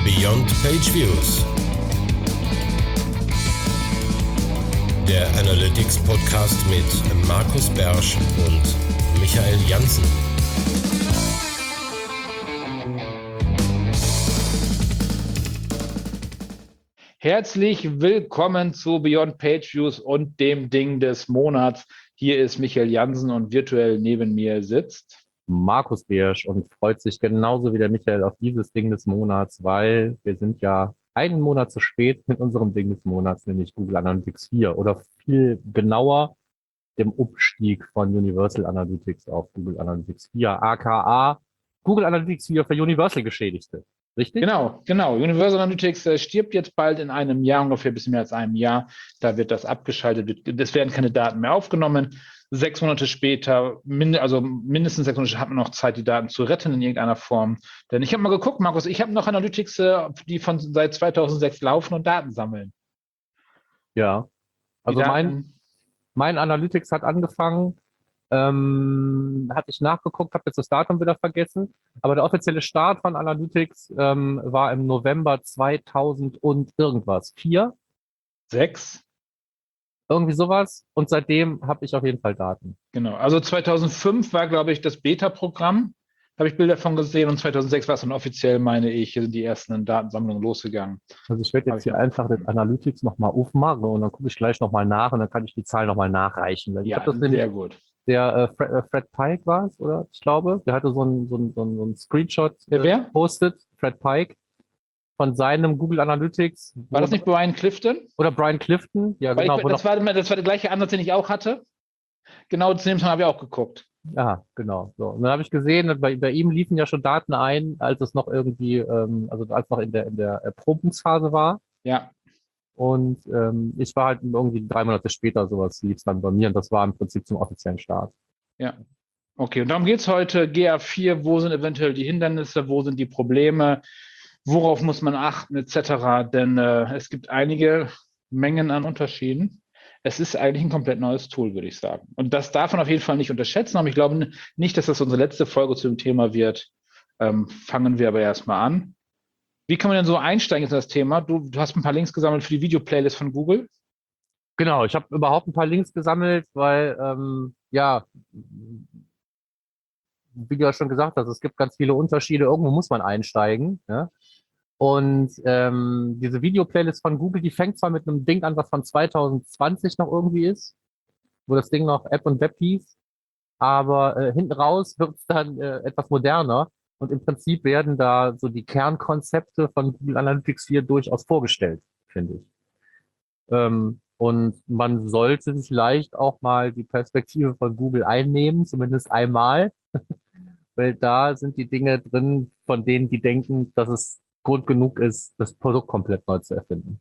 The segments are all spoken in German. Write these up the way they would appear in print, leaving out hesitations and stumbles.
Beyond Page Views, der Analytics Podcast mit Markus Bersch und Michael Janssen. Herzlich willkommen zu Beyond Page Views und dem Ding des Monats. Hier ist Michael Janssen und virtuell neben mir sitzt Markus Bersch und freut sich genauso wie der Michael auf dieses Ding des Monats, weil wir sind ja einen Monat zu spät mit unserem Ding des Monats, nämlich Google Analytics 4 oder viel genauer dem Umstieg von Universal Analytics auf Google Analytics 4, aka Google Analytics 4 für Universal-Geschädigte. Richtig? Genau. Universal Analytics stirbt jetzt bald in einem Jahr, ungefähr ein bisschen mehr als einem Jahr. Da wird das abgeschaltet, es werden keine Daten mehr aufgenommen. 6 Monate später, mindestens 6 Monate hat man noch Zeit, die Daten zu retten in irgendeiner Form. Denn ich habe mal geguckt, Markus, ich habe noch Analytics, die von seit 2006 laufen und Daten sammeln. Ja, also mein Analytics hat angefangen, hatte ich nachgeguckt, habe jetzt das Datum wieder vergessen, aber der offizielle Start von Analytics war im November 2000 und irgendwas, 4? 6? Irgendwie sowas. Und seitdem habe ich auf jeden Fall Daten. Genau. Also 2005 war, glaube ich, das Beta-Programm. Habe ich Bilder von gesehen. Und 2006 war es dann offiziell, meine ich, sind die ersten Datensammlungen losgegangen. Also ich werde jetzt hier einfach den Analytics nochmal aufmachen und dann gucke ich gleich nochmal nach und dann kann ich die Zahlen nochmal nachreichen. Weil ja, ich das sehr gut. Der Fred Pike war es, oder? Ich glaube, der hatte so ein Screenshot gepostet. Fred Pike. Von seinem Google Analytics. War das nicht Brian Clifton? Oder Brian Clifton, ja genau. Das war der gleiche Ansatz, den ich auch hatte. Genau zu dem habe ich auch geguckt. Ja, genau. So. Und dann habe ich gesehen, bei ihm liefen ja schon Daten ein, als es noch irgendwie, als noch in der Erprobungsphase war. Ja. Und ich war halt irgendwie 3 Monate später, sowas lief es dann bei mir und das war im Prinzip zum offiziellen Start. Ja. Okay, und darum geht es heute. GA4, wo sind eventuell die Hindernisse, wo sind die Probleme? Worauf muss man achten, etc.? Denn es gibt einige Mengen an Unterschieden. Es ist eigentlich ein komplett neues Tool, würde ich sagen. Und das darf man auf jeden Fall nicht unterschätzen. Aber ich glaube nicht, dass das unsere letzte Folge zu dem Thema wird. Fangen wir aber erstmal an. Wie kann man denn so einsteigen in das Thema? Du hast ein paar Links gesammelt für die Video-Playlist von Google. Genau, ich habe überhaupt ein paar Links gesammelt, weil, wie du ja schon gesagt hast, es gibt ganz viele Unterschiede. Irgendwo muss man einsteigen. Ja? Und diese Video-Playlist von Google, die fängt zwar mit einem Ding an, was von 2020 noch irgendwie ist, wo das Ding noch App und Web hieß, aber hinten raus wird es dann etwas moderner und im Prinzip werden da so die Kernkonzepte von Google Analytics 4 durchaus vorgestellt, finde ich. Und man sollte vielleicht auch mal die Perspektive von Google einnehmen, zumindest einmal, weil da sind die Dinge drin, von denen die denken, dass es Grund genug ist, das Produkt komplett neu zu erfinden.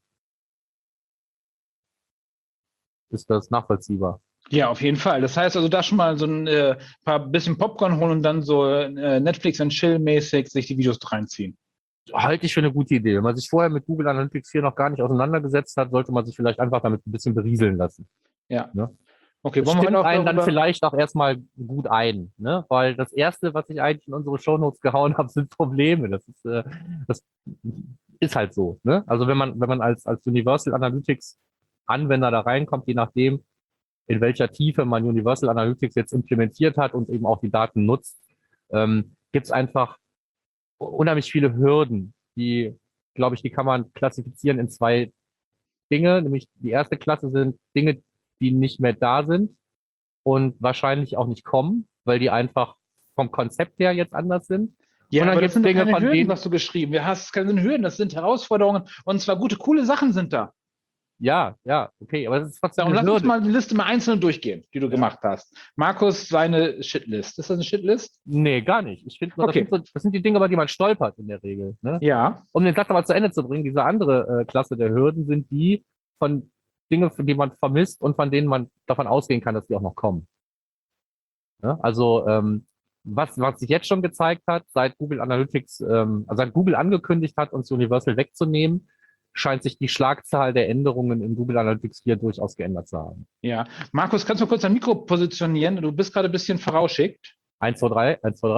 Ist das nachvollziehbar? Ja, auf jeden Fall. Das heißt also, da schon mal so ein paar bisschen Popcorn holen und dann so Netflix and Chill-mäßig sich die Videos reinziehen. Halte ich für eine gute Idee. Wenn man sich vorher mit Google Analytics 4 noch gar nicht auseinandergesetzt hat, sollte man sich vielleicht einfach damit ein bisschen berieseln lassen. Ja. Ne? Okay, das stimmt einen dann vielleicht auch erstmal gut ein, ne? Weil das Erste, was ich eigentlich in unsere Shownotes gehauen habe, sind Probleme. Das ist halt so, ne? Also wenn man als Universal Analytics Anwender da reinkommt, je nachdem, in welcher Tiefe man Universal Analytics jetzt implementiert hat und eben auch die Daten nutzt, gibt es einfach unheimlich viele Hürden, die kann man klassifizieren in 2 Dinge, nämlich die erste Klasse sind Dinge, die nicht mehr da sind und wahrscheinlich auch nicht kommen, weil die einfach vom Konzept her jetzt anders sind. Ja, und dann aber das sind Dinge, keine von Hürden, denen, was du geschrieben hast. Das sind keine Hürden, das sind Herausforderungen und zwar gute, coole Sachen sind da. Ja, okay, aber das ist trotzdem eine Hürde. Lass uns mal die Liste mal einzeln durchgehen, die du gemacht hast. Markus, seine Shitlist. Ist das eine Shitlist? Nee, gar nicht. Ich finde, okay. das sind die Dinge, über die man stolpert in der Regel. Ne? Ja. Um den Satz aber zu Ende zu bringen, diese andere Klasse der Hürden sind die von Dinge, die man vermisst und von denen man davon ausgehen kann, dass die auch noch kommen. Ja? Also was sich jetzt schon gezeigt hat, seit Google Analytics, seit Google angekündigt hat, uns Universal wegzunehmen, scheint sich die Schlagzahl der Änderungen in Google Analytics 4 durchaus geändert zu haben. Ja. Markus, kannst du kurz dein Mikro positionieren? Du bist gerade ein bisschen vorausschickt. 1, 2, 3, 1, 2, 3.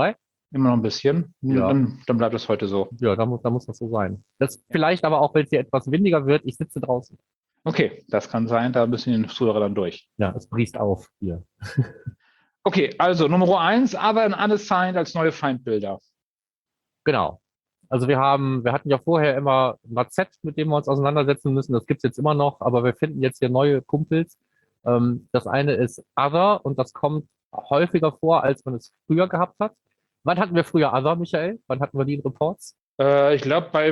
Immer noch ein bisschen. Ja. Dann bleibt es heute so. Ja, da muss das so sein. Das vielleicht aber auch, wenn es hier etwas windiger wird, ich sitze draußen. Okay, das kann sein, da müssen die Zuhörer dann durch. Ja, es briest auf hier. Okay, also Nummer 1, aber in Unassigned als neue Feindbilder. Genau. Also wir hatten ja vorher immer NAZ, mit dem wir uns auseinandersetzen müssen. Das gibt's jetzt immer noch, aber wir finden jetzt hier neue Kumpels. Das eine ist Other und das kommt häufiger vor, als man es früher gehabt hat. Wann hatten wir früher Other, Michael? Wann hatten wir die in Reports? Ich glaube, bei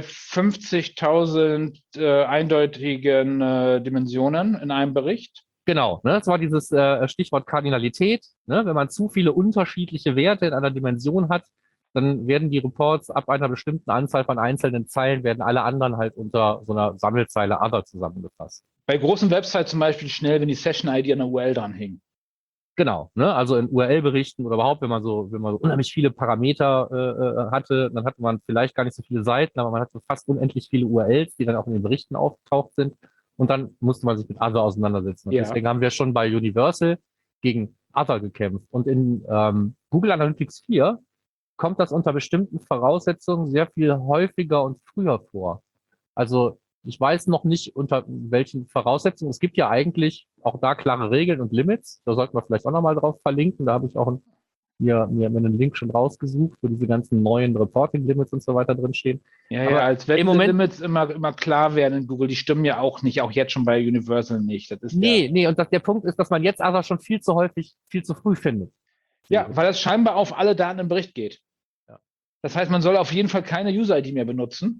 50.000 eindeutigen Dimensionen in einem Bericht. Genau, ne? Das war dieses Stichwort Kardinalität. Ne? Wenn man zu viele unterschiedliche Werte in einer Dimension hat, dann werden die Reports ab einer bestimmten Anzahl von einzelnen Zeilen, werden alle anderen halt unter so einer Sammelzeile Other zusammengefasst. Bei großen Websites zum Beispiel schnell, wenn die Session-ID an der URL dran hing. Genau, ne? Also in URL-Berichten oder überhaupt, wenn man so unheimlich viele Parameter hatte, dann hatte man vielleicht gar nicht so viele Seiten, aber man hatte fast unendlich viele URLs, die dann auch in den Berichten aufgetaucht sind. Und dann musste man sich mit Other auseinandersetzen. Und Ja. deswegen haben wir schon bei Universal gegen Other gekämpft. Und in Google Analytics 4 kommt das unter bestimmten Voraussetzungen sehr viel häufiger und früher vor. Also ich weiß noch nicht, unter welchen Voraussetzungen. Es gibt ja eigentlich auch da klare Regeln und Limits. Da sollten wir vielleicht auch nochmal drauf verlinken. Da habe ich auch mir einen Link schon rausgesucht, wo diese ganzen neuen Reporting-Limits und so weiter drinstehen. Ja, Aber als wenn im die Moment- Limits immer klar werden in Google, die stimmen ja auch nicht, auch jetzt schon bei Universal nicht. Das ist Nee, und der Punkt ist, dass man jetzt aber schon viel zu häufig, viel zu früh findet. ja, weil das scheinbar auf alle Daten im Bericht geht. Ja. Das heißt, man soll auf jeden Fall keine User-ID mehr benutzen,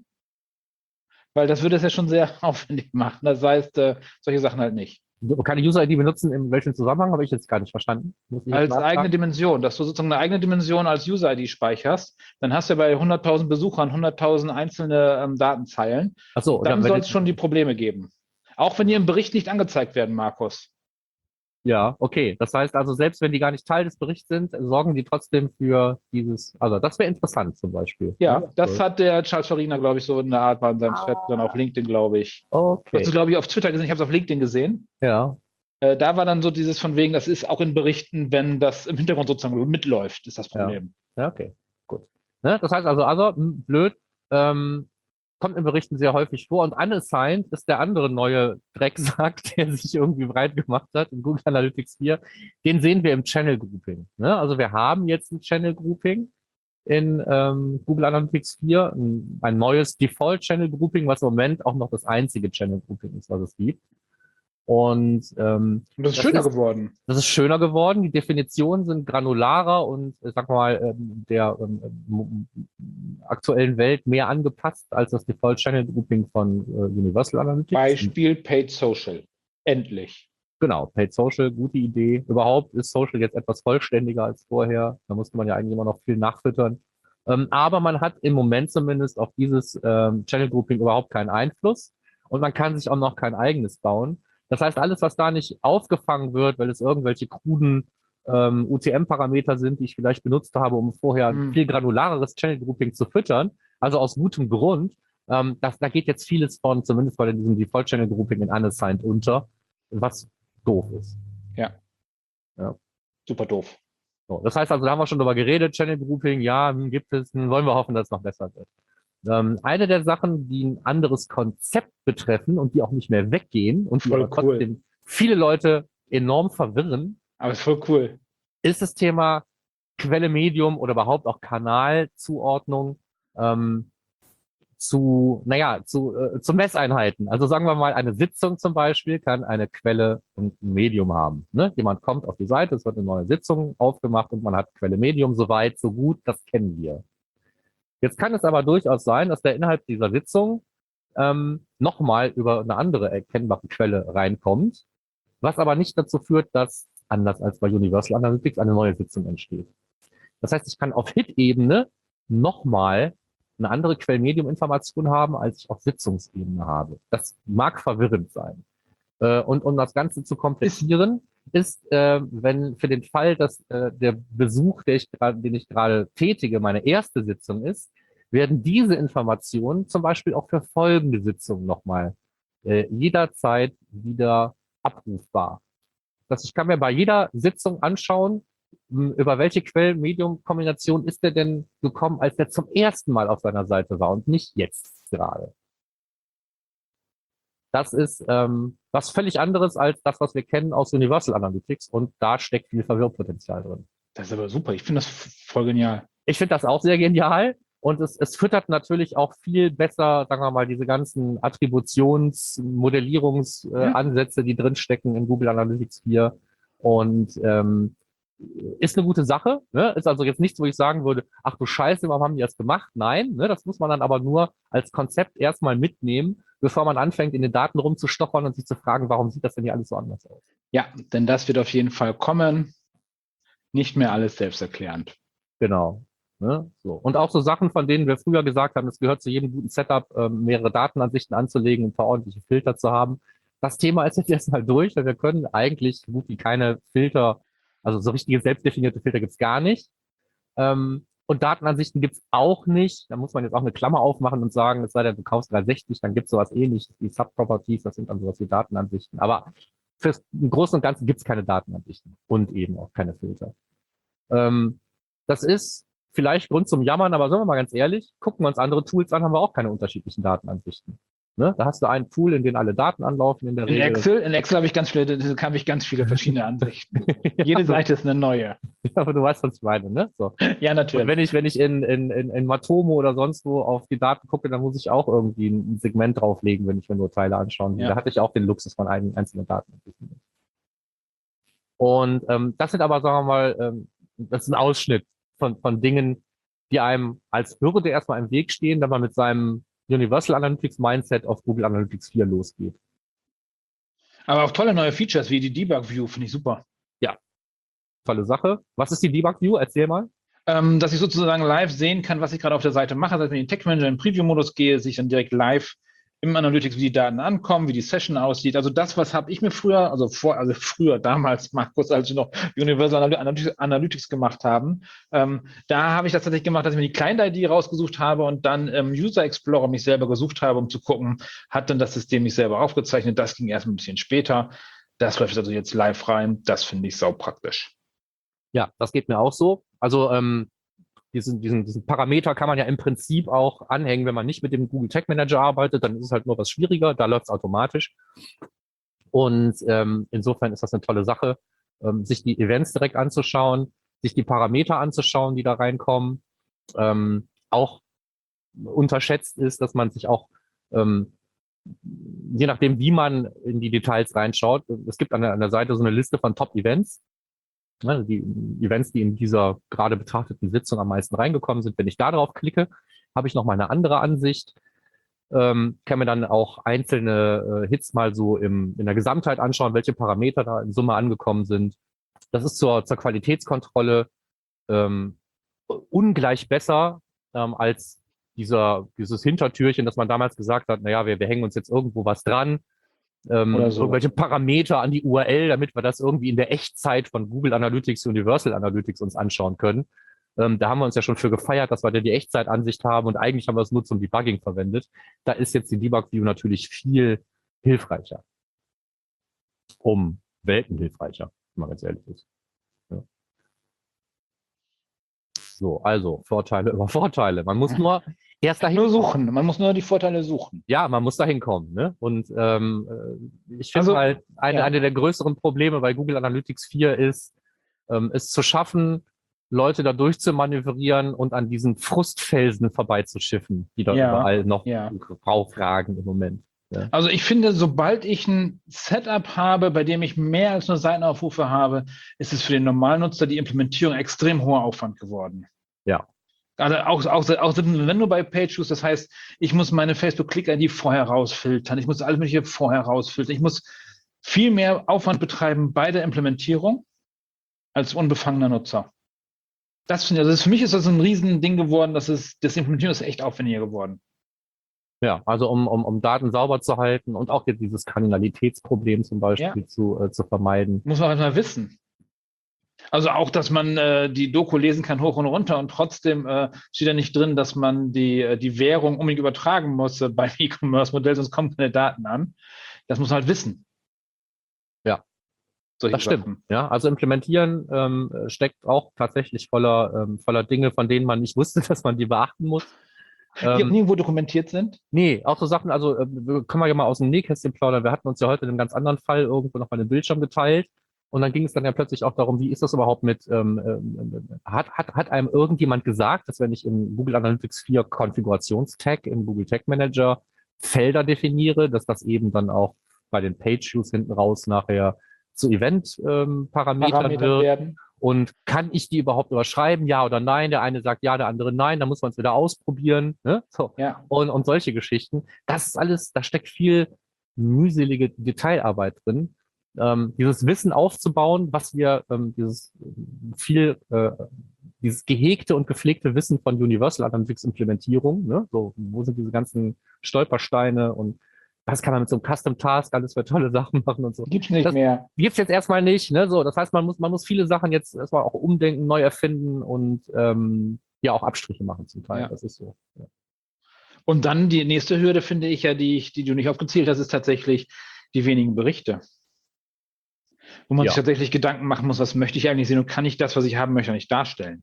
weil das würde es ja schon sehr aufwendig machen. Das heißt, solche Sachen halt nicht. Keine User-ID benutzen, in welchem Zusammenhang, habe ich jetzt gar nicht verstanden. Muss ich jetzt Als nachfragen? eigene Dimension, dass du sozusagen eine eigene Dimension als User-ID speicherst, dann hast du ja bei 100.000 Besuchern 100.000 einzelne Datenzeilen. Ach so, Dann oder soll es schon die Probleme geben. Auch wenn die im Bericht nicht angezeigt werden, Markus. ja, okay. Das heißt also, selbst wenn die gar nicht Teil des Berichts sind, sorgen die trotzdem für dieses, also das wäre interessant zum Beispiel. Ja, das hat der Charles Farina, glaube ich, so in der Art bei seinem Thread, dann auf LinkedIn, glaube ich. Okay. Hast du, glaube ich, auf Twitter gesehen, ich habe es auf LinkedIn gesehen. Ja, Da war dann so dieses von wegen, das ist auch in Berichten, wenn das im Hintergrund sozusagen mitläuft, ist das Problem. ja, okay. Gut. Ne? Das heißt also, blöd, kommt in Berichten sehr häufig vor. Und Unassigned ist der andere neue Drecksack, der sich irgendwie breit gemacht hat in Google Analytics 4. Den sehen wir im Channel Grouping. Ne? Also wir haben jetzt ein Channel Grouping in Google Analytics 4, ein neues Default Channel Grouping, was im Moment auch noch das einzige Channel Grouping ist, was es gibt. Und Und das ist schöner geworden. das ist schöner geworden. Die Definitionen sind granularer und, sag mal, der aktuellen Welt mehr angepasst als das Default Channel Grouping von Universal Analytics. Beispiel Paid Social. Endlich. Genau, Paid Social, gute Idee. Überhaupt ist Social jetzt etwas vollständiger als vorher. Da musste man ja eigentlich immer noch viel nachfüttern. Aber man hat im Moment zumindest auf dieses Channel Grouping überhaupt keinen Einfluss und man kann sich auch noch kein eigenes bauen. Das heißt, alles, was da nicht aufgefangen wird, weil es irgendwelche kruden UTM-Parameter sind, die ich vielleicht benutzt habe, um vorher ein viel granulareres Channel Grouping zu füttern, also aus gutem Grund, da geht jetzt vieles von, zumindest bei diesem Default Channel Grouping in Unassigned unter, was doof ist. Ja. Super doof. So, das heißt also, da haben wir schon drüber geredet, Channel Grouping, ja, gibt es, wollen wir hoffen, dass es noch besser wird. Eine der Sachen, die ein anderes Konzept betreffen und die auch nicht mehr weggehen und die Voll aber trotzdem viele Leute enorm verwirren, Aber ist voll cool. ist das Thema Quelle, Medium oder überhaupt auch Kanalzuordnung zu Messeinheiten. Also sagen wir mal, eine Sitzung zum Beispiel kann eine Quelle und ein Medium haben. Ne? Jemand kommt auf die Seite, es wird eine neue Sitzung aufgemacht und man hat Quelle, Medium, so weit, so gut, das kennen wir. Jetzt kann es aber durchaus sein, dass der Inhalt dieser Sitzung nochmal über eine andere erkennbare Quelle reinkommt, was aber nicht dazu führt, dass, anders als bei Universal Analytics, eine neue Sitzung entsteht. Das heißt, ich kann auf Hit-Ebene nochmal eine andere Quell-Medium-Information haben, als ich auf Sitzungsebene habe. Das mag verwirrend sein. Und um das Ganze zu komplettieren, ist, wenn für den Fall, dass der Besuch, den ich gerade tätige, meine erste Sitzung ist, werden diese Informationen zum Beispiel auch für folgende Sitzungen nochmal jederzeit wieder abrufbar. Das heißt, ich kann mir bei jeder Sitzung anschauen, über welche Quellen-Medium-Kombination ist der denn gekommen, als der zum ersten Mal auf seiner Seite war und nicht jetzt gerade? Das ist was völlig anderes als das, was wir kennen aus Universal Analytics, und da steckt viel Verwirrungspotenzial drin. Das ist aber super. Ich finde das voll genial. Ich finde das auch sehr genial, und es füttert natürlich auch viel besser, sagen wir mal, diese ganzen Attributions-Modellierungsansätze, die drinstecken in Google Analytics 4, und ist eine gute Sache, ne? Ist also jetzt nichts, wo ich sagen würde, ach du Scheiße, warum haben die das gemacht? Nein, ne? Das muss man dann aber nur als Konzept erstmal mitnehmen, bevor man anfängt, in den Daten rumzustochern und sich zu fragen, warum sieht das denn hier alles so anders aus? Ja, denn das wird auf jeden Fall kommen. Nicht mehr alles selbsterklärend. Genau. Ne? So. Und auch so Sachen, von denen wir früher gesagt haben, es gehört zu jedem guten Setup, mehrere Datenansichten anzulegen und ein paar ordentliche Filter zu haben. Das Thema ist jetzt erstmal durch, weil wir können eigentlich so gut wie keine Filter, also so richtige selbstdefinierte Filter gibt's gar nicht. Und Datenansichten gibt's auch nicht. Da muss man jetzt auch eine Klammer aufmachen und sagen, es sei denn, du kaufst 360, dann gibt's sowas ähnliches wie Subproperties, das sind dann sowas wie Datenansichten. Aber fürs Großen und Ganzen gibt's keine Datenansichten und eben auch keine Filter. Das ist vielleicht Grund zum Jammern, aber sagen wir mal ganz ehrlich, gucken wir uns andere Tools an, haben wir auch keine unterschiedlichen Datenansichten. Ne? Da hast du einen Tool, in den alle Daten anlaufen in der Regel. In Excel habe ich ganz viele verschiedene Ansichten. Jede Seite ist eine neue. Aber du weißt, was ich meine, ne? So. Ja, natürlich. Und wenn ich in Matomo oder sonst wo auf die Daten gucke, dann muss ich auch irgendwie ein Segment drauflegen, wenn ich mir nur Teile anschauen will. Ja. Da hatte ich auch den Luxus von einzelnen Datenansichten. Und das sind aber, sagen wir mal, das ist ein Ausschnitt von Dingen, die einem als Hürde erstmal im Weg stehen, wenn man mit seinem Universal Analytics Mindset auf Google Analytics 4 losgeht. Aber auch tolle neue Features wie die Debug View finde ich super. Ja, tolle Sache. Was ist die Debug View? Erzähl mal. Dass ich sozusagen live sehen kann, was ich gerade auf der Seite mache. Das heißt, wenn ich in den Tech Manager in Preview-Modus gehe, sich dann direkt live im Analytics, wie die Daten ankommen, wie die Session aussieht. Also das, was habe ich mir früher, früher damals, Markus, als wir noch Universal Analytics gemacht haben, da habe ich das tatsächlich gemacht, dass ich mir die Client-ID rausgesucht habe und dann im User Explorer mich selber gesucht habe, um zu gucken, hat denn das System mich selber aufgezeichnet. Das ging erst ein bisschen später. Das läuft also jetzt live rein. Das finde ich sau praktisch. Ja, das geht mir auch so. Also diesen Parameter kann man ja im Prinzip auch anhängen, wenn man nicht mit dem Google Tag Manager arbeitet, dann ist es halt nur was schwieriger, da läuft es automatisch. Und insofern ist das eine tolle Sache, sich die Events direkt anzuschauen, sich die Parameter anzuschauen, die da reinkommen. Auch unterschätzt ist, dass man sich auch, je nachdem, wie man in die Details reinschaut, es gibt an der Seite so eine Liste von Top-Events. Also die Events, die in dieser gerade betrachteten Sitzung am meisten reingekommen sind. Wenn ich da drauf klicke, habe ich noch mal eine andere Ansicht. Kann mir dann auch einzelne Hits mal so in der Gesamtheit anschauen, welche Parameter da in Summe angekommen sind. Das ist zur Qualitätskontrolle ungleich besser als dieses Hintertürchen, dass man damals gesagt hat, naja, wir hängen uns jetzt irgendwo was dran. Oder so. Irgendwelche Parameter an die URL, damit wir das irgendwie in der Echtzeit von Google Analytics, Universal Analytics uns anschauen können. Da haben wir uns ja schon für gefeiert, dass wir da die Echtzeitansicht haben, und eigentlich haben wir es nur zum Debugging verwendet. Da ist jetzt die Debug View natürlich viel hilfreicher. Welten hilfreicher, wenn man ganz ehrlich ist. Ja. So, also Vorteile über Vorteile. Man muss nur erst dahin suchen. Man muss nur die Vorteile suchen. Ja, man muss dahin kommen. Ne? Und ich finde halt, eine der größeren Probleme bei Google Analytics 4 ist, es zu schaffen, Leute da durchzumanövrieren und an diesen Frustfelsen vorbeizuschiffen, die da überall noch raufragen im Moment. Ja. Also ich finde, sobald ich ein Setup habe, bei dem ich mehr als nur Seitenaufrufe habe, ist es für den Normalnutzer die Implementierung extrem hoher Aufwand geworden. Ja. Also auch wenn du bei PageViews, das heißt, ich muss meine Facebook-Click-ID vorher rausfiltern, ich muss alles Mögliche vorher rausfiltern, ich muss viel mehr Aufwand betreiben bei der Implementierung als unbefangener Nutzer. Das finde ich, also für mich ist das ein Riesending geworden, das Implementieren ist echt aufwendiger geworden. Ja, also um Daten sauber zu halten und auch jetzt dieses Kardinalitätsproblem zum Beispiel zu vermeiden. Muss man halt mal wissen. Also auch, dass man die Doku lesen kann hoch und runter, und trotzdem steht da nicht drin, dass man die Währung unbedingt übertragen muss beim E-Commerce-Modell, sonst kommen keine Daten an. Das muss man halt wissen. Ja. solche Das stimmt. Sachen. Ja, also implementieren steckt auch tatsächlich voller Dinge, von denen man nicht wusste, dass man die beachten muss. Die auch nirgendwo dokumentiert sind? Nee, auch so Sachen, also können wir ja mal aus dem Nähkästchen plaudern. Wir hatten uns ja heute in einem ganz anderen Fall irgendwo noch mal den Bildschirm geteilt. Und dann ging es dann ja plötzlich auch darum, wie ist das überhaupt mit, hat einem irgendjemand gesagt, dass wenn ich im Google Analytics 4 Konfigurationstag im Google Tag Manager Felder definiere, dass das eben dann auch bei den Page Views hinten raus nachher zu Event-Parametern wird. werden. Und kann ich die überhaupt überschreiben, ja oder nein? Der eine sagt ja, der andere nein, dann muss man es wieder ausprobieren. Ne? So. Ja. Und solche Geschichten. Das ist alles, da steckt viel mühselige Detailarbeit drin. Dieses Wissen aufzubauen, was wir, dieses gehegte und gepflegte Wissen von Universal Analytics Implementierung, ne? So, wo sind diese ganzen Stolpersteine und was kann man mit so einem Custom Task alles für tolle Sachen machen und so. Gibt's nicht Das mehr. gibt's jetzt erstmal nicht, ne? So, das heißt, man muss viele Sachen jetzt erstmal auch umdenken, neu erfinden und ja auch Abstriche machen zum Teil. Ja. Das ist so. Ja. Und dann die nächste Hürde, finde ich ja, die du nicht aufgezählt hast, ist tatsächlich die wenigen Berichte. Wo man Ja. sich tatsächlich Gedanken machen muss, was möchte ich eigentlich sehen und kann ich das, was ich haben möchte, nicht darstellen?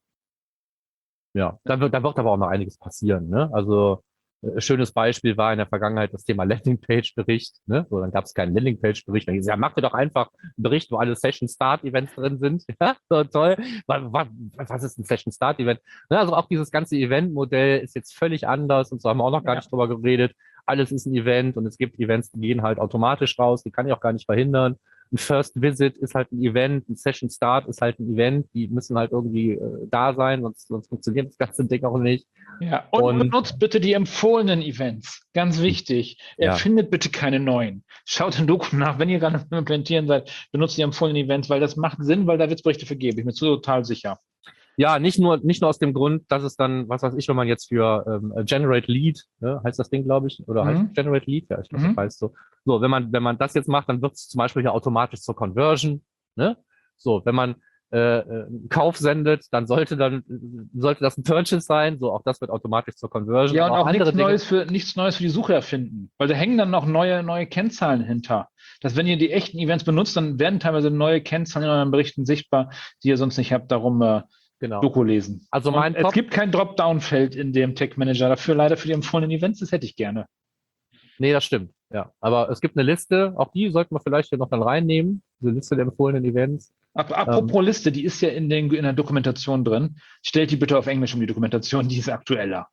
Ja, da wird aber auch noch einiges passieren, ne? Also schönes Beispiel war in der Vergangenheit das Thema Landingpage-Bericht, ne? So, dann gab es keinen Landingpage-Bericht. Dann hieß es, ja, mach dir doch einfach einen Bericht, wo alle Session-Start-Events drin sind. Ja, so toll. Was ist ein Session-Start-Event? Ne, also auch dieses ganze Event-Modell ist jetzt völlig anders und so haben wir auch noch gar nicht drüber geredet. Alles ist ein Event und es gibt Events, die gehen halt automatisch raus, die kann ich auch gar nicht verhindern. Ein First Visit ist halt ein Event, ein Session Start ist halt ein Event, die müssen halt irgendwie da sein, sonst funktioniert das ganze Ding auch nicht. Ja, und benutzt bitte die empfohlenen Events. Ganz wichtig. Erfindet bitte keine neuen. Schaut in Doku nach, wenn ihr gerade am Implementieren seid, benutzt die empfohlenen Events, weil das macht Sinn, weil da wird es Berichte für geben. Ich bin total sicher. Ja, nicht nur aus dem Grund, dass es dann, was weiß ich, wenn man jetzt für Generate Lead, ne, heißt das Ding, glaube ich, oder heißt es Generate Lead? Ja, ich glaube, das heißt so. So, wenn man das jetzt macht, dann wird es zum Beispiel ja automatisch zur Conversion. Ne? So, wenn man einen Kauf sendet, dann sollte das ein Purchase sein. So, auch das wird automatisch zur Conversion. Ja, und auch andere nichts Neues für die Suche erfinden. Weil da hängen dann noch neue Kennzahlen hinter. Dass wenn ihr die echten Events benutzt, dann werden teilweise neue Kennzahlen in euren Berichten sichtbar, die ihr sonst nicht habt. Darum Genau. Doku lesen. Also es gibt kein Dropdown-Feld in dem Tag Manager. Dafür leider für die empfohlenen Events, das hätte ich gerne. Nee, das stimmt. Ja, aber es gibt eine Liste, auch die sollten wir vielleicht hier noch dann reinnehmen. Diese Liste der empfohlenen Events. Apropos Liste, die ist ja in der Dokumentation drin. Stellt die bitte auf Englisch um, die Dokumentation, die ist aktueller.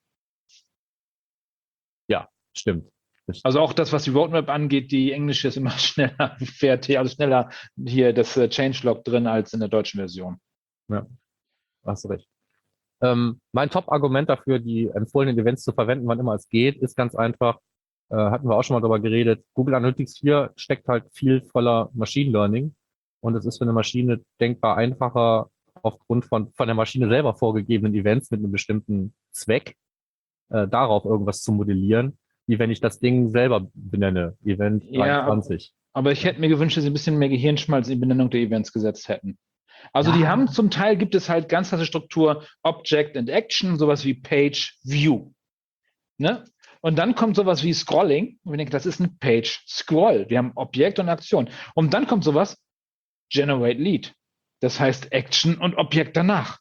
Ja, stimmt. Also auch das, was die Roadmap angeht, die englische ist immer schneller, also schneller hier das Changelog drin als in der deutschen Version. Ja, hast recht. Mein Top-Argument dafür, die empfohlenen Events zu verwenden, wann immer es geht, ist ganz einfach, hatten wir auch schon mal drüber geredet, Google Analytics 4 steckt halt viel voller Machine Learning und es ist für eine Maschine denkbar einfacher, aufgrund von der Maschine selber vorgegebenen Events mit einem bestimmten Zweck, darauf irgendwas zu modellieren, wie wenn ich das Ding selber benenne, Event 23. Ja, aber ich hätte mir gewünscht, dass sie ein bisschen mehr Gehirnschmalz in die Benennung der Events gesetzt hätten. Also die haben zum Teil, gibt es halt ganz klasse Struktur, Object and Action, sowas wie Page View. Ne? Und dann kommt sowas wie Scrolling. Und ich denke, das ist ein Page Scroll. Wir haben Objekt und Aktion. Und dann kommt sowas Generate Lead. Das heißt Action und Objekt danach.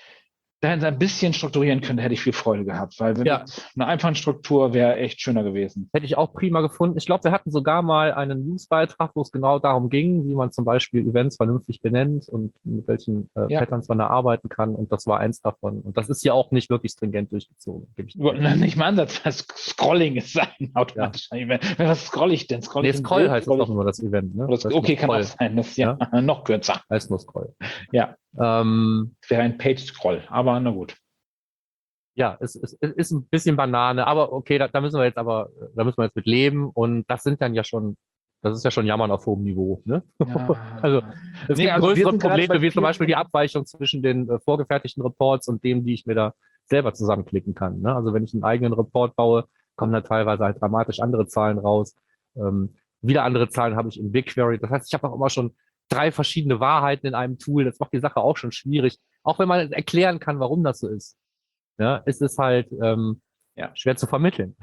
Da hätten sie ein bisschen strukturieren können, hätte ich viel Freude gehabt, weil eine einfache Struktur wäre echt schöner gewesen. Hätte ich auch prima gefunden. Ich glaube, wir hatten sogar mal einen Newsbeitrag, wo es genau darum ging, wie man zum Beispiel Events vernünftig benennt und mit welchen Patterns man da arbeiten kann. Und das war eins davon. Und das ist ja auch nicht wirklich stringent durchgezogen. Nicht mal Ansatz, weil Scrolling ist ein automatischer Event. Was scroll ich denn? Scroll heißt doch nur das Event. Ne? Okay, kann auch sein. Das ist ja noch kürzer. Heißt nur Scroll. Ja. Wäre ein Page-Scroll, aber na gut. Ja, es ist ein bisschen Banane, aber okay, da müssen wir jetzt mit leben und das ist ja schon Jammern auf hohem Niveau, ne? Ja. Also es gibt größere Probleme, wie zum Beispiel die Abweichung zwischen den vorgefertigten Reports und dem, die ich mir da selber zusammenklicken kann, ne? Also wenn ich einen eigenen Report baue, kommen da teilweise halt dramatisch andere Zahlen raus. Wieder andere Zahlen habe ich in BigQuery. Das heißt, ich habe auch immer schon 3 verschiedene Wahrheiten in einem Tool. Das macht die Sache auch schon schwierig. Auch wenn man erklären kann, warum das so ist. Ja, ist es halt schwer zu vermitteln.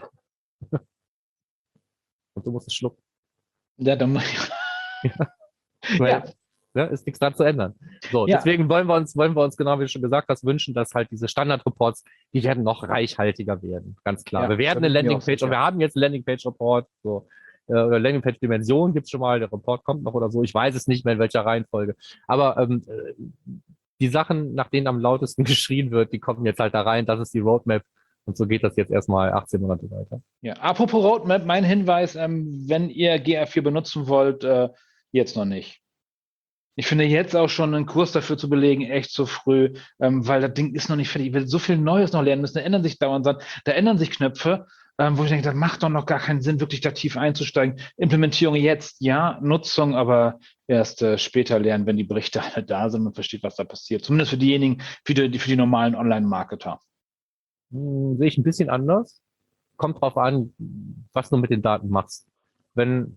Und du musst es schlucken. Ja, dann ja. Ne? Ist nichts dran zu ändern. So, Ja. deswegen wollen wir uns, genau wie du schon gesagt hast, wünschen, dass halt diese Standard-Reports, die werden noch reichhaltiger werden. Ganz klar. Ja, wir werden da eine bin ich mir auch Landingpage und sicher. wir haben jetzt einen Landingpage-Report, so. Oder Landingpage-Dimension gibt's schon mal, der Report kommt noch oder so. Ich weiß es nicht mehr, in welcher Reihenfolge. Aber die Sachen, nach denen am lautesten geschrien wird, die kommen jetzt halt da rein. Das ist die Roadmap. Und so geht das jetzt erstmal 18 Monate weiter. Ja, apropos Roadmap, mein Hinweis, wenn ihr GA4 benutzen wollt, jetzt noch nicht. Ich finde jetzt auch schon einen Kurs dafür zu belegen, echt zu früh, weil das Ding ist noch nicht fertig. Ich will so viel Neues noch lernen müssen, da ändern sich dauernd Sachen, da ändern sich Knöpfe, wo ich denke, das macht doch noch gar keinen Sinn, wirklich da tief einzusteigen. Implementierung jetzt, ja, Nutzung, aber erst später lernen, wenn die Berichte alle da sind und versteht, was da passiert. Zumindest für diejenigen, für die normalen Online-Marketer. Sehe ich ein bisschen anders. Kommt drauf an, was du mit den Daten machst. Wenn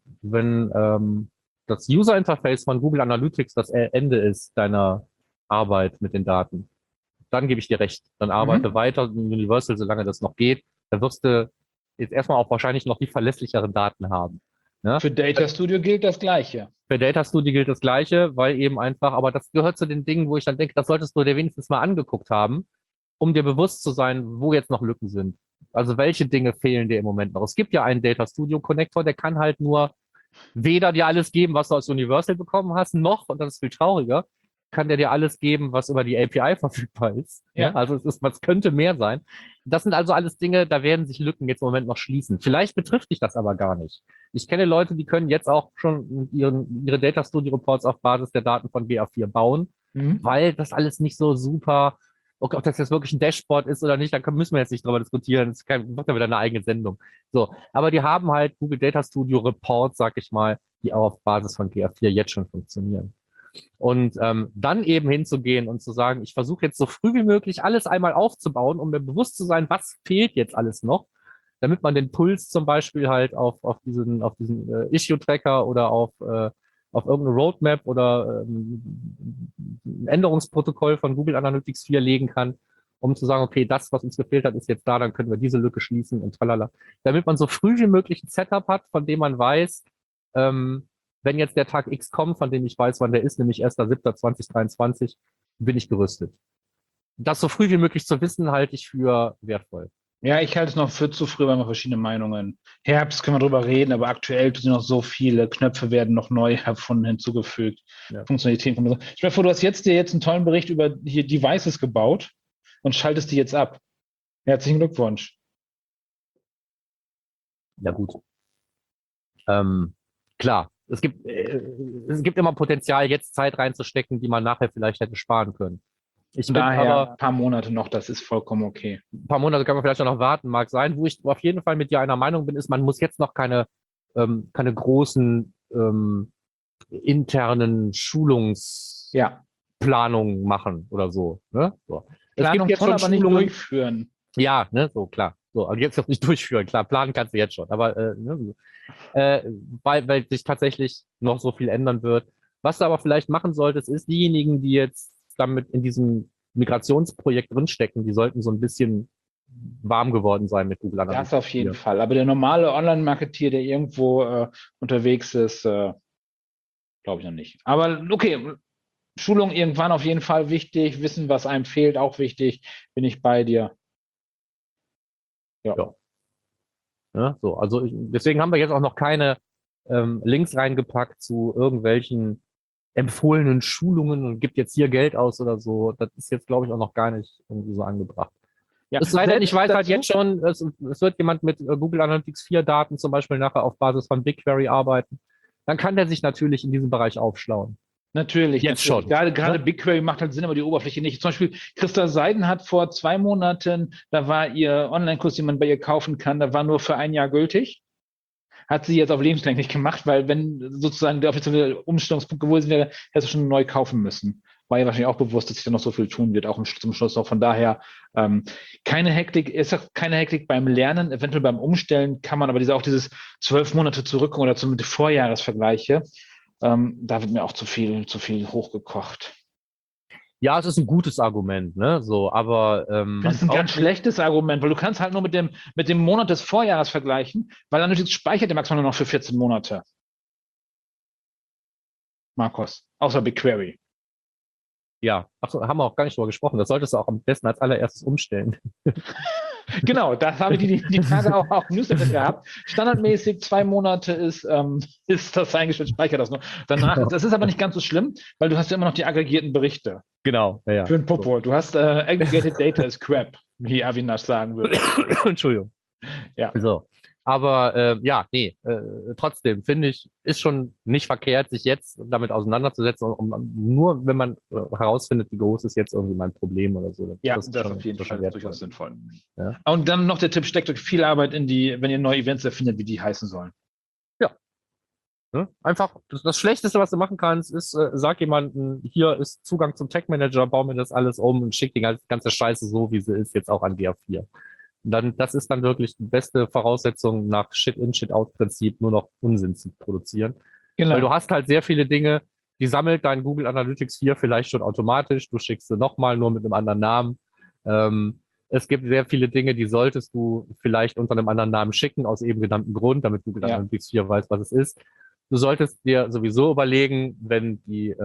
das User Interface von Google Analytics das Ende ist deiner Arbeit mit den Daten, dann gebe ich dir recht. Dann arbeite weiter in Universal, solange das noch geht. Dann wirst du jetzt erstmal auch wahrscheinlich noch die verlässlicheren Daten haben. Ne? Für Data Studio gilt das Gleiche. Für Data Studio gilt das Gleiche, weil eben einfach, aber das gehört zu den Dingen, wo ich dann denke, das solltest du dir wenigstens mal angeguckt haben, um dir bewusst zu sein, wo jetzt noch Lücken sind. Also welche Dinge fehlen dir im Moment noch? Es gibt ja einen Data Studio Connector, der kann halt nur weder dir alles geben, was du aus Universal bekommen hast, noch, und das ist viel trauriger, kann der dir alles geben, was über die API verfügbar ist. Ja. Also was könnte mehr sein. Das sind also alles Dinge, da werden sich Lücken jetzt im Moment noch schließen. Vielleicht betrifft dich das aber gar nicht. Ich kenne Leute, die können jetzt auch schon ihre Data Studio Reports auf Basis der Daten von GA4 bauen, weil das alles nicht so super, ob das jetzt wirklich ein Dashboard ist oder nicht, da müssen wir jetzt nicht drüber diskutieren. Das macht ja wieder eine eigene Sendung. So, aber die haben halt Google Data Studio Reports, sag ich mal, die auch auf Basis von GA4 jetzt schon funktionieren. Und dann eben hinzugehen und zu sagen, ich versuche jetzt so früh wie möglich alles einmal aufzubauen, um mir bewusst zu sein, was fehlt jetzt alles noch, damit man den Puls zum Beispiel halt auf diesen Issue-Tracker oder auf irgendeine Roadmap oder ein Änderungsprotokoll von Google Analytics 4 legen kann, um zu sagen, okay, das, was uns gefehlt hat, ist jetzt da, dann können wir diese Lücke schließen und tralala. Damit man so früh wie möglich ein Setup hat, von dem man weiß, wenn jetzt der Tag X kommt, von dem ich weiß, wann der ist, nämlich 1.7.2023, bin ich gerüstet. Das so früh wie möglich zu wissen, halte ich für wertvoll. Ja, ich halte es noch für zu früh, weil wir verschiedene Meinungen. Herbst können wir drüber reden, aber aktuell sind noch so viele Knöpfe werden noch neu erfunden, hinzugefügt. Ja. Funktionalitäten. Ich mir vor, du hast dir jetzt einen tollen Bericht über hier Devices gebaut und schaltest die jetzt ab. Herzlichen Glückwunsch. Ja, gut. Klar, es gibt immer Potenzial, jetzt Zeit reinzustecken, die man nachher vielleicht hätte sparen können. Daher aber ein paar Monate noch, das ist vollkommen okay. Ein paar Monate kann man vielleicht auch noch warten, mag sein. Wo ich auf jeden Fall mit dir einer Meinung bin, ist, man muss jetzt noch keine großen internen Schulungsplanungen machen oder so. Ne? So. Es gibt jetzt schon aber nicht durchführen. Ja, ne, so klar. So, aber jetzt noch nicht durchführen. Klar, planen kannst du jetzt schon. Aber weil sich tatsächlich noch so viel ändern wird. Was du aber vielleicht machen solltest, ist, diejenigen, die jetzt damit in diesem Migrationsprojekt drinstecken, die sollten so ein bisschen warm geworden sein mit Google Analytics. Das auf jeden Fall. Aber der normale Online-Marketeer, der irgendwo unterwegs ist, glaube ich noch nicht. Aber okay, Schulung irgendwann auf jeden Fall wichtig. Wissen, was einem fehlt, auch wichtig. Bin ich bei dir. Ja, so, also deswegen haben wir jetzt auch noch keine Links reingepackt zu irgendwelchen empfohlenen Schulungen und gibt jetzt hier Geld aus oder so. Das ist jetzt, glaube ich, auch noch gar nicht irgendwie so angebracht. Ja, es sei denn, ich weiß halt jetzt schon, es wird jemand mit Google Analytics 4 Daten zum Beispiel nachher auf Basis von BigQuery arbeiten. Dann kann der sich natürlich in diesem Bereich aufschlauen. Natürlich. Jetzt schon. Gerade BigQuery macht halt Sinn, aber die Oberfläche nicht. Zum Beispiel Christa Seiden hat vor 2 Monaten, da war ihr Online-Kurs, den man bei ihr kaufen kann, da war nur für 1 Jahr gültig. Hat sie jetzt auf lebenslänglich gemacht, weil wenn sozusagen der offizielle Umstellungspunkt gewesen wäre, hätte sie schon neu kaufen müssen. War ja wahrscheinlich auch bewusst, dass sich da noch so viel tun wird, auch zum Schluss noch. Von daher keine Hektik, ist auch keine Hektik beim Lernen, eventuell beim Umstellen kann man aber dieses 12 Monate zurück oder zumindest Vorjahresvergleiche, da wird mir auch zu viel hochgekocht. Ja, es ist ein gutes Argument, ne? So, aber das ist ein ganz schlechtes Argument, weil du kannst halt nur mit dem Monat des Vorjahres vergleichen, weil dann speichert der maximal nur noch für 14 Monate. Markus? Außer BigQuery. Ja, achso, haben wir auch gar nicht drüber gesprochen. Das solltest du auch am besten als allererstes umstellen. Genau, das habe ich die Tage auch im Newsletter gehabt. Standardmäßig 2 Monate ist das eingestellt, speichert das noch. Danach, das ist aber nicht ganz so schlimm, weil du hast ja immer noch die aggregierten Berichte. Genau, ja. Für ein Popo. Du hast aggregated data is crap, wie Avinash sagen würde. Entschuldigung. Ja. So. Aber trotzdem finde ich, ist schon nicht verkehrt, sich jetzt damit auseinanderzusetzen, nur wenn man herausfindet, wie groß ist jetzt irgendwie mein Problem oder so. Ja, das ist schon, auf jeden Fall wertvoll. durchaus sinnvoll. Ja. Und dann noch der Tipp, steckt euch viel Arbeit in wenn ihr neue Events erfindet, wie die heißen sollen. Ne? Einfach, das Schlechteste, was du machen kannst, ist, sag jemandem, hier ist Zugang zum Tag Manager, bau mir das alles um und schick die ganze Scheiße so, wie sie ist, jetzt auch an GA4. Das ist dann wirklich die beste Voraussetzung nach Shit-in, Shit-out-Prinzip, nur noch Unsinn zu produzieren. Genau. Weil du hast halt sehr viele Dinge, die sammelt dein Google Analytics 4 vielleicht schon automatisch, du schickst sie nochmal, nur mit einem anderen Namen. Es gibt sehr viele Dinge, die solltest du vielleicht unter einem anderen Namen schicken, aus eben genanntem Grund, damit Google Analytics 4 weiß, was es ist. Du solltest dir sowieso überlegen, wenn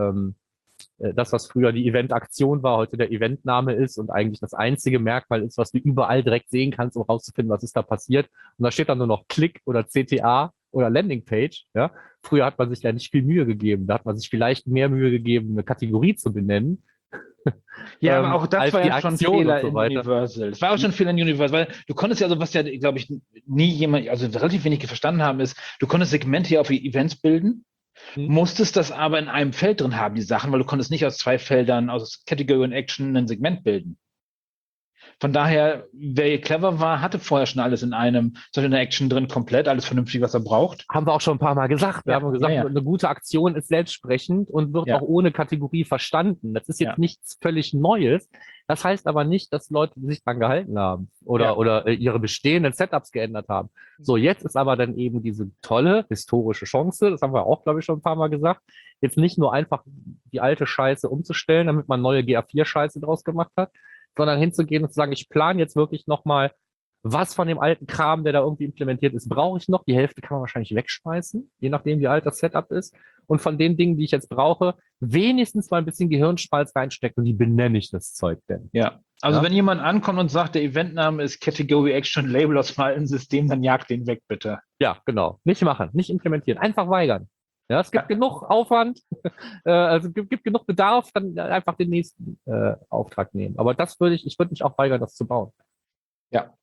das, was früher die Event-Aktion war, heute der Eventname ist und eigentlich das einzige Merkmal ist, was du überall direkt sehen kannst, um rauszufinden, was ist da passiert. Und da steht dann nur noch Klick oder CTA oder Landingpage. Ja? Früher hat man sich ja nicht viel Mühe gegeben. Da hat man sich vielleicht mehr Mühe gegeben, eine Kategorie zu benennen. Ja, aber auch das war ja schon ein Fehler so in weiter. Universal. Es war auch schon ein Fehler in Universal, weil du konntest ja, also was ja, glaube ich, nie jemand, also relativ wenig verstanden haben, ist, du konntest Segmente hier auf Events bilden, musstest das aber in einem Feld drin haben, die Sachen, weil du konntest nicht aus 2 Feldern, aus Category und Action ein Segment bilden. Von daher, wer clever war, hatte vorher schon alles in einem, zum Beispiel in der Action drin, komplett, alles vernünftig, was er braucht. Haben wir auch schon ein paar Mal gesagt. Wir haben gesagt, eine gute Aktion ist selbstsprechend und wird auch ohne Kategorie verstanden. Das ist jetzt nichts völlig Neues. Das heißt aber nicht, dass Leute sich dran gehalten haben oder ihre bestehenden Setups geändert haben. So, jetzt ist aber dann eben diese tolle historische Chance, das haben wir auch, glaube ich, schon ein paar Mal gesagt, jetzt nicht nur einfach die alte Scheiße umzustellen, damit man neue GA4-Scheiße draus gemacht hat, sondern hinzugehen und zu sagen, ich plane jetzt wirklich nochmal, was von dem alten Kram, der da irgendwie implementiert ist, brauche ich noch. Die Hälfte kann man wahrscheinlich wegschmeißen, je nachdem, wie alt das Setup ist. Und von den Dingen, die ich jetzt brauche, wenigstens mal ein bisschen Gehirnschmalz reinstecken und die benenne ich das Zeug denn. Ja, also wenn jemand ankommt und sagt, der Eventname ist Category Action Label aus dem alten System, dann jagt den weg, bitte. Ja, genau. Nicht machen, nicht implementieren, einfach weigern. Ja, es gibt genug Aufwand, also gibt genug Bedarf, dann einfach den nächsten Auftrag nehmen. Aber ich würde mich auch weigern, das zu bauen. Ja.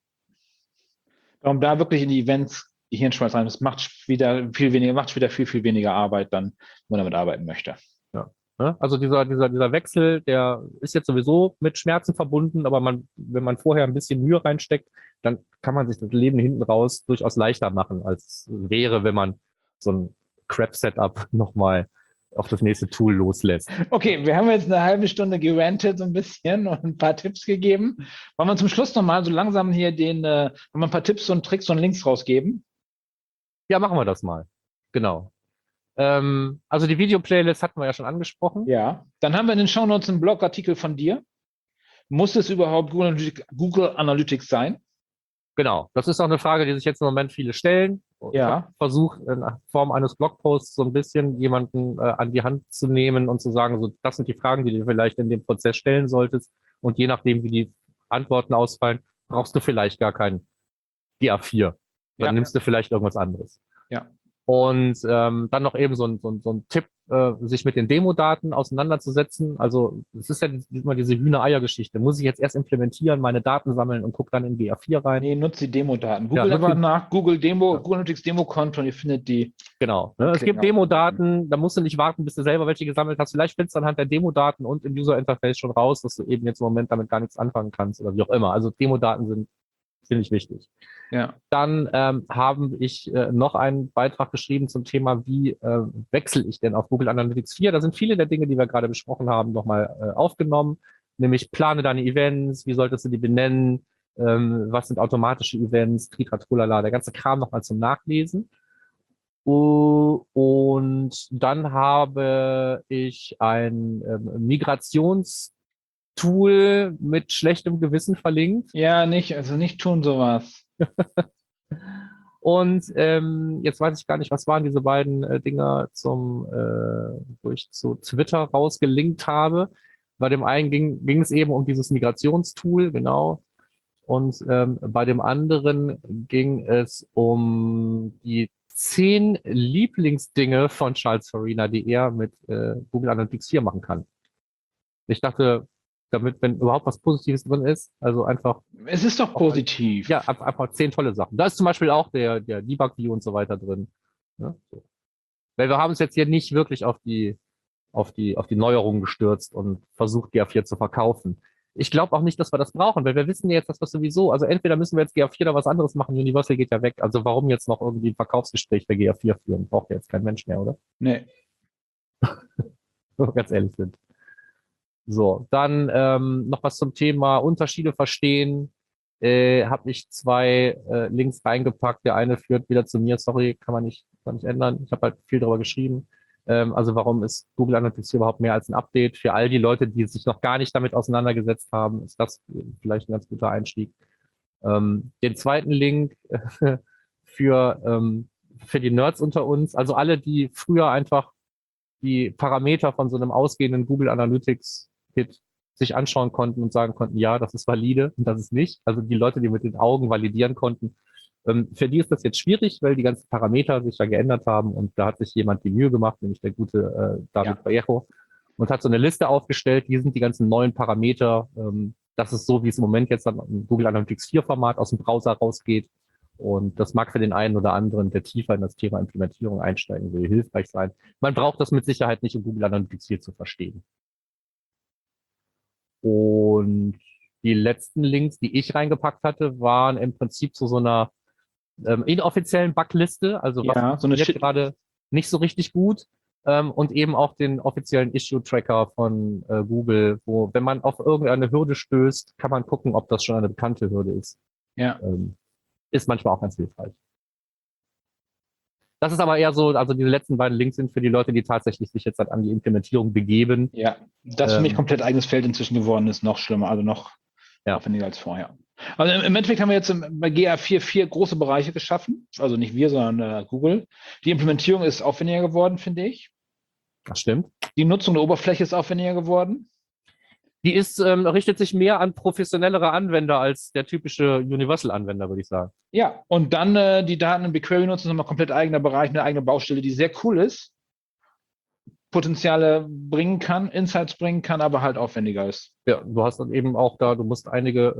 Darum da wirklich in die Events Hirnschmalz rein. Das macht wieder viel weniger Arbeit dann, wenn man damit arbeiten möchte. Ja. Also dieser Wechsel, der ist jetzt sowieso mit Schmerzen verbunden, aber wenn man vorher ein bisschen Mühe reinsteckt, dann kann man sich das Leben hinten raus durchaus leichter machen, als wäre, wenn man so ein Crap-Setup nochmal auf das nächste Tool loslässt. Okay, wir haben jetzt eine halbe Stunde gerantet so ein bisschen und ein paar Tipps gegeben. Wollen wir zum Schluss nochmal so langsam hier ein paar Tipps und Tricks und Links rausgeben? Ja, machen wir das mal. Genau. Also die Video-Playlist hatten wir ja schon angesprochen. Ja. Dann haben wir in den Shownotes einen Blogartikel von dir. Muss es überhaupt Google Analytics sein? Genau. Das ist auch eine Frage, die sich jetzt im Moment viele stellen. Ja. Versucht in Form eines Blogposts so ein bisschen jemanden an die Hand zu nehmen und zu sagen, so, das sind die Fragen, die du vielleicht in dem Prozess stellen solltest. Und je nachdem, wie die Antworten ausfallen, brauchst du vielleicht gar keinen GA4. Dann nimmst du vielleicht irgendwas anderes. Ja. Und dann noch eben so ein Tipp, sich mit den Demo-Daten auseinanderzusetzen. Also es ist ja immer diese Hühner-Eier-Geschichte. Muss ich jetzt erst implementieren, meine Daten sammeln und gucke dann in GA4 rein? Nee, nutzt die Demo-Daten. Google aber nach Google Analytics Demo-Konto und ihr findet die. Genau. Ne? Es gibt Demo-Daten, da musst du nicht warten, bis du selber welche gesammelt hast. Vielleicht findest du anhand der Demo-Daten und im User-Interface schon raus, dass du eben jetzt im Moment damit gar nichts anfangen kannst oder wie auch immer. Also Demo-Daten sind ziemlich wichtig. Ja. Dann habe ich noch einen Beitrag geschrieben zum Thema, wie wechsle ich denn auf Google Analytics 4. Da sind viele der Dinge, die wir gerade besprochen haben, nochmal aufgenommen. Nämlich plane deine Events, wie solltest du die benennen, was sind automatische Events, Tritratrulala, der ganze Kram nochmal zum Nachlesen. Und dann habe ich ein Migrationstool mit schlechtem Gewissen verlinkt. Ja, nicht tun sowas. Und jetzt weiß ich gar nicht, was waren diese beiden Dinger wo ich zu Twitter rausgelinkt habe. Bei dem einen ging es eben um dieses Migrationstool, genau. Und bei dem anderen ging es um die 10 Lieblingsdinge von Charles Farina, die er mit Google Analytics 4 machen kann. Ich dachte, damit, wenn überhaupt was Positives drin ist, also einfach. Es ist doch positiv. Ja, einfach 10 tolle Sachen. Da ist zum Beispiel auch der Debug-View und so weiter drin. Ja, so. Weil wir haben uns jetzt hier nicht wirklich auf die Neuerungen gestürzt und versucht, GA4 zu verkaufen. Ich glaube auch nicht, dass wir das brauchen, weil wir wissen ja jetzt, dass wir sowieso, also entweder müssen wir jetzt GA4 oder was anderes machen, Universal geht ja weg. Also warum jetzt noch irgendwie ein Verkaufsgespräch für GA4 führen? Braucht ja jetzt kein Mensch mehr, oder? Nee. Wenn wir ganz ehrlich sind. So, dann noch was zum Thema Unterschiede verstehen. Habe ich 2 Links reingepackt. Der eine führt wieder zu mir. Sorry, kann man nicht ändern. Ich habe halt viel darüber geschrieben. Also warum ist Google Analytics überhaupt mehr als ein Update? Für all die Leute, die sich noch gar nicht damit auseinandergesetzt haben, ist das vielleicht ein ganz guter Einstieg. Den zweiten Link für die Nerds unter uns, also alle, die früher einfach die Parameter von so einem ausgehenden Google Analytics Kit sich anschauen konnten und sagen konnten, ja, das ist valide und das ist nicht. Also die Leute, die mit den Augen validieren konnten, für die ist das jetzt schwierig, weil die ganzen Parameter sich ja geändert haben und da hat sich jemand die Mühe gemacht, nämlich der gute David Vallejo, und hat so eine Liste aufgestellt, hier sind die ganzen neuen Parameter. Das ist so, wie es im Moment jetzt im Google Analytics 4 Format aus dem Browser rausgeht. Und das mag für den einen oder anderen, der tiefer in das Thema Implementierung einsteigen will, hilfreich sein. Man braucht das mit Sicherheit nicht, um Google Analytics 4 zu verstehen. Und die letzten Links, die ich reingepackt hatte, waren im Prinzip zu so einer inoffiziellen Bugliste, also was so eine jetzt gerade nicht so richtig gut, und eben auch den offiziellen Issue-Tracker von Google, wo, wenn man auf irgendeine Hürde stößt, kann man gucken, ob das schon eine bekannte Hürde ist. Ja. Ist manchmal auch ganz hilfreich. Das ist aber eher so, also diese letzten beiden Links sind für die Leute, die tatsächlich sich jetzt halt an die Implementierung begeben. Ja, das für mich komplett eigenes Feld inzwischen geworden ist, noch schlimmer, also noch aufwendiger als vorher. Also im Endeffekt haben wir jetzt bei GA4 große Bereiche geschaffen, also nicht wir, sondern Google. Die Implementierung ist aufwendiger geworden, finde ich. Das stimmt. Die Nutzung der Oberfläche ist aufwendiger geworden. Die richtet sich mehr an professionellere Anwender als der typische Universal-Anwender, würde ich sagen. Ja, und dann die Daten in BigQuery nutzen, ist nochmal komplett eigener Bereich, eine eigene Baustelle, die sehr cool ist, Potenziale bringen kann, Insights bringen kann, aber halt aufwendiger ist. Ja, du hast dann eben auch da, du musst einige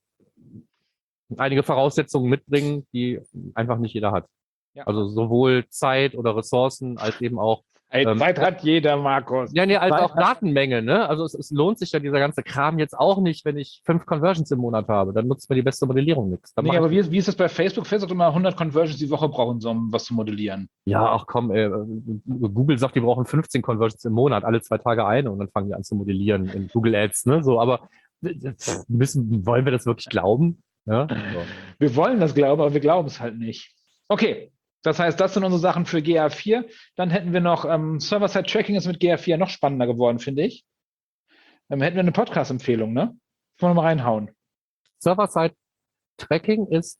Voraussetzungen mitbringen, die einfach nicht jeder hat. Ja. Also sowohl Zeit oder Ressourcen als eben auch Zeit hat jeder, Markus. Ja, nee, als auch Datenmenge, ne? Also es lohnt sich ja dieser ganze Kram jetzt auch nicht, wenn ich 5 Conversions im Monat habe. Dann nutzt mir die beste Modellierung nichts. Nee, aber wie ist das bei Facebook? Facebook immer 100 Conversions die Woche brauchen, um was zu modellieren. Ja, ach komm, Google sagt, die brauchen 15 Conversions im Monat, alle 2 Tage eine, und dann fangen die an zu modellieren in Google Ads, ne? So, aber wollen wir das wirklich glauben? Ja? So. Wir wollen das glauben, aber wir glauben es halt nicht. Okay. Das heißt, das sind unsere Sachen für GA4. Dann hätten wir noch Server-Side-Tracking ist mit GA4 noch spannender geworden, finde ich. Hätten wir eine Podcast-Empfehlung, ne? Können wir mal reinhauen. Server-Side-Tracking ist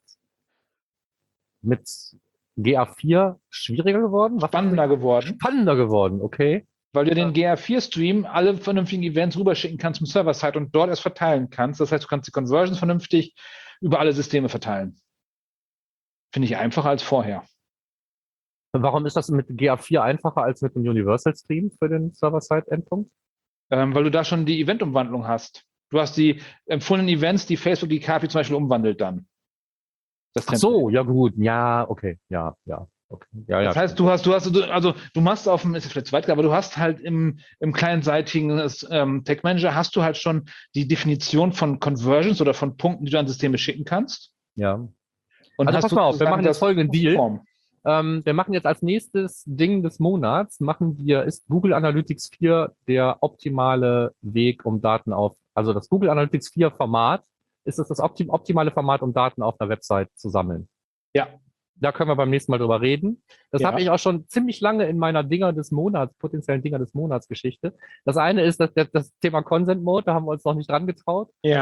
mit GA4 schwieriger geworden? Spannender geworden. Spannender geworden, okay. Weil du den GA4-Stream alle vernünftigen Events rüberschicken kannst zum Server-Side und dort erst verteilen kannst. Das heißt, du kannst die Conversions vernünftig über alle Systeme verteilen. Finde ich einfacher als vorher. Warum ist das mit GA4 einfacher als mit dem Universal Stream für den Server-Side-Endpunkt? Weil du da schon die Event-Umwandlung hast. Du hast die empfohlenen Events, die Facebook die KPI zum Beispiel umwandelt dann. Ach so, ja gut, ja, okay, ja. Okay. Ja, das heißt, du machst auf dem, ist vielleicht zweit, aber du hast halt im kleinseitigen Tag Manager hast du halt schon die Definition von Conversions oder von Punkten, die du an Systeme schicken kannst. Ja. Und also pass mal auf, wir machen jetzt folgenden Deal. Form. Wir machen jetzt als nächstes Ding des Monats, ist Google Analytics 4 der optimale Weg, um Daten also das Google Analytics 4 Format, ist das optimale Format, um Daten auf einer Website zu sammeln? Ja. Da können wir beim nächsten Mal drüber reden. Das habe ich auch schon ziemlich lange in meiner potenziellen Dinger des Monats Geschichte. Das eine ist das Thema Consent Mode, da haben wir uns noch nicht dran getraut. Ja.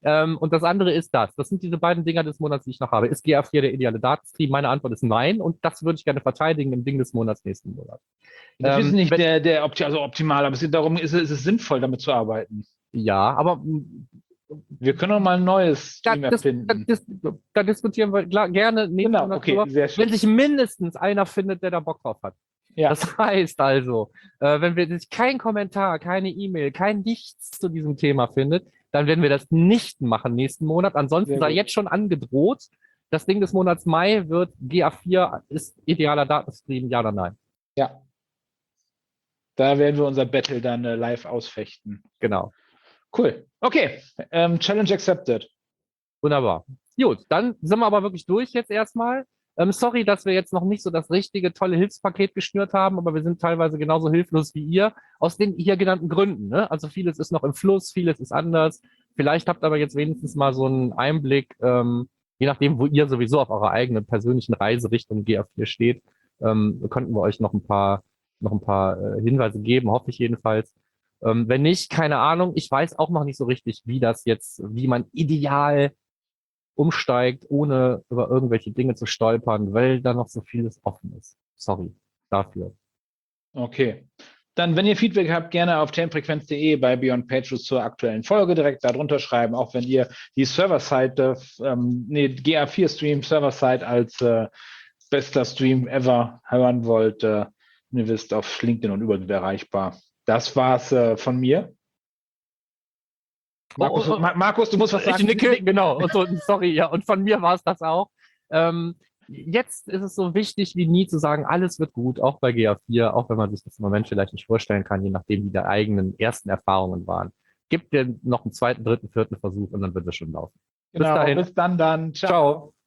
Und das andere ist das. Das sind diese beiden Dinger des Monats, die ich noch habe. Ist GA4 der ideale Datenstream? Meine Antwort ist nein. Und das würde ich gerne verteidigen im Ding des Monats nächsten Monat. Das ist nicht optimal, aber es geht darum, ist es sinnvoll, damit zu arbeiten? Ja, aber wir können auch mal ein neues Stream erfinden. Da diskutieren wir gerne nächsten Monat okay, drüber, sehr schön. wenn sich mindestens einer findet, der da Bock drauf hat. Ja. Das heißt also, wenn sich kein Kommentar, keine E-Mail, kein Nichts zu diesem Thema findet, dann werden wir das nicht machen nächsten Monat. Ansonsten sei jetzt schon angedroht, das Ding des Monats Mai wird GA4 ist idealer Datenstream, ja oder nein? Ja. Da werden wir unser Battle dann live ausfechten. Genau. Cool. Okay. Challenge accepted. Wunderbar. Gut, dann sind wir aber wirklich durch jetzt erstmal. Sorry, dass wir jetzt noch nicht so das richtige, tolle Hilfspaket geschnürt haben, aber wir sind teilweise genauso hilflos wie ihr, aus den hier genannten Gründen. Ne? Also vieles ist noch im Fluss, vieles ist anders. Vielleicht habt ihr aber jetzt wenigstens mal so einen Einblick, je nachdem, wo ihr sowieso auf eurer eigenen persönlichen Reise Richtung GA4 steht, könnten wir euch noch ein paar Hinweise geben, hoffe ich jedenfalls. Wenn nicht, keine Ahnung, ich weiß auch noch nicht so richtig, wie man ideal umsteigt, ohne über irgendwelche Dinge zu stolpern, weil da noch so vieles offen ist. Sorry dafür. Okay. Dann, wenn ihr Feedback habt, gerne auf themenfrequenz.de bei Beyond Pages zur aktuellen Folge direkt darunter schreiben, auch wenn ihr die Server-Side, GA4-Stream Server-Side als bester Stream ever hören wollt. Ihr wisst, auf LinkedIn und überall erreichbar. Das war's von mir. Markus, du musst was sagen. Ich nicke, genau. Und so, sorry, ja. Und von mir war es das auch. Jetzt ist es so wichtig wie nie zu sagen, alles wird gut, auch bei GA4, auch wenn man sich das im Moment vielleicht nicht vorstellen kann, je nachdem, wie die eigenen ersten Erfahrungen waren. Gib dir noch einen zweiten, dritten, vierten Versuch und dann wird es schon laufen. Genau, bis dann. Ciao.